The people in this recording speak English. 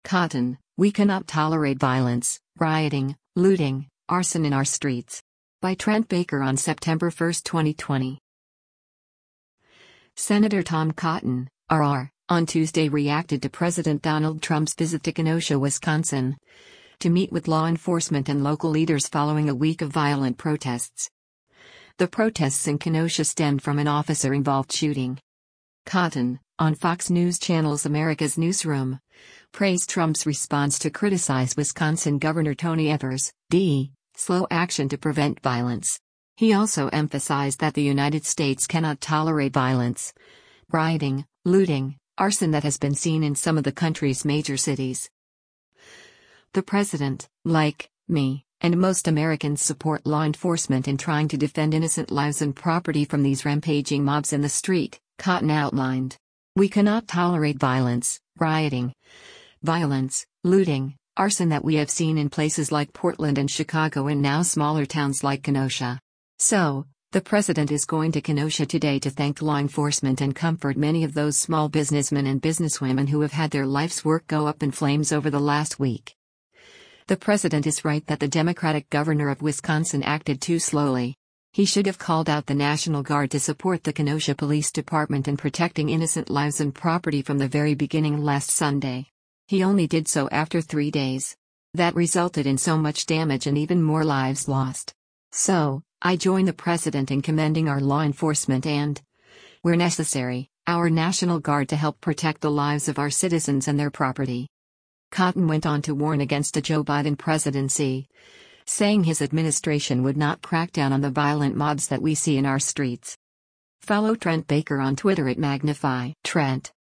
Cotton, we cannot tolerate violence, rioting, looting, arson in our streets. By Trent Baker on September 1, 2020. Senator Tom Cotton, RR, on Tuesday reacted to President Donald Trump's visit to Kenosha, Wisconsin, to meet with law enforcement and local leaders following a week of violent protests. The protests in Kenosha stemmed from an officer-involved shooting. Cotton, on Fox News Channel's America's Newsroom, praised Trump's response to criticize Wisconsin Governor Tony Evers' slow action to prevent violence. He also emphasized that the United States cannot tolerate violence, rioting, looting, arson that has been seen in some of the country's major cities. The president, like me, and most Americans, support law enforcement in trying to defend innocent lives and property from these rampaging mobs in the street, Cotton outlined. We cannot tolerate violence, rioting, violence, looting, arson that we have seen in places like Portland and Chicago and now smaller towns like Kenosha. So, the president is going to Kenosha today to thank law enforcement and comfort many of those small businessmen and businesswomen who have had their life's work go up in flames over the last week. The president is right that the Democratic governor of Wisconsin acted too slowly. He should have called out the National Guard to support the Kenosha Police Department in protecting innocent lives and property from the very beginning last Sunday. He only did so after 3 days. That resulted in so much damage and even more lives lost. So, I join the president in commending our law enforcement and, where necessary, our National Guard to help protect the lives of our citizens and their property. Cotton went on to warn against a Joe Biden presidency, saying his administration would not crack down on the violent mobs that we see in our streets. Follow Trent Baker on Twitter at Magnify Trent.